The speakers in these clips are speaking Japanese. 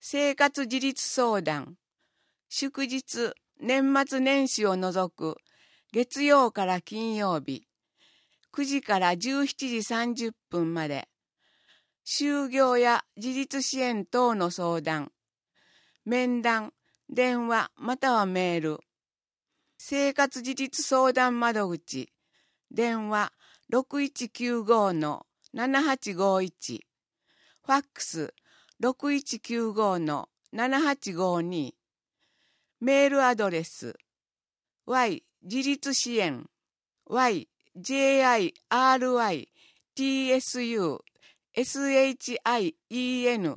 生活自立相談、祝日、年末年始を除く月曜から金曜日、9時から17時30分まで、就業や自立支援等の相談、面談、電話またはメール、生活自立相談窓口、電話6195-7851、ファックス6195-7852、メールアドレス y 自立支援 yjiritsusien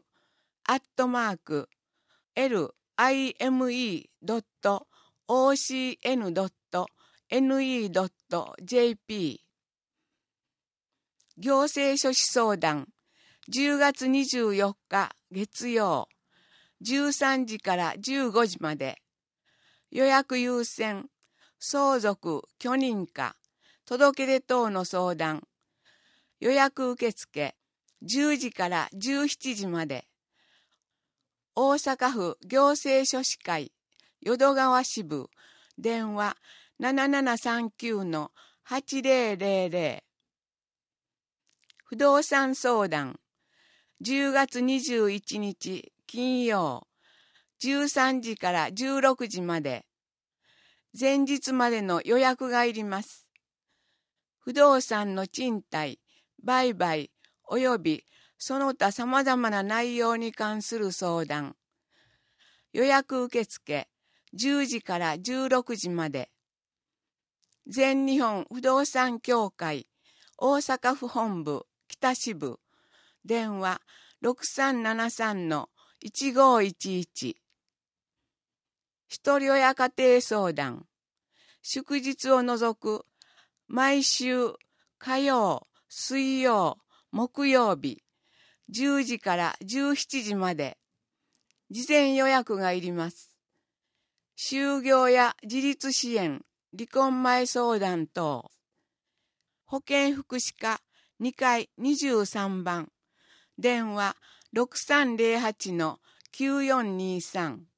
@lime.ocn.ne.jp 行政書士相談10月24日月曜13時から15時まで、予約優先、相続、許認可、届け出等の相談、予約受付10時から17時まで、大阪府行政書士会淀川支部電話7739-8000、不動産相談10月21日金曜13時から16時まで、前日までの予約がいります。不動産の賃貸、売買およびその他様々な内容に関する相談、予約受付10時から16時まで、全日本不動産協会大阪府本部北支部電話6373-1511、一人親家庭相談、祝日を除く毎週火曜、水曜、木曜日10時から17時まで、事前予約がいります。就業や自立支援、離婚前相談等、保健福祉課2階23番、電話6308-9423